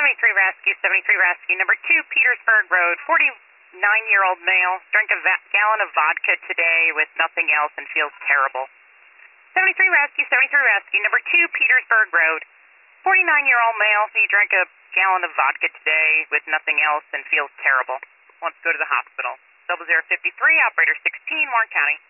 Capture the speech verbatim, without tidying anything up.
seventy-three Rescue, seventy-three Rescue. Number two, Petersburg Road, forty-nine-year-old male, drank a va- gallon of vodka today with nothing else and feels terrible. seventy-three Rescue, seventy-three Rescue. Number two, Petersburg Road, forty-nine-year-old male, he drank a gallon of vodka today with nothing else and feels terrible. Wants to go to the hospital. Double zero fifty-three, operator sixteen, Warren County.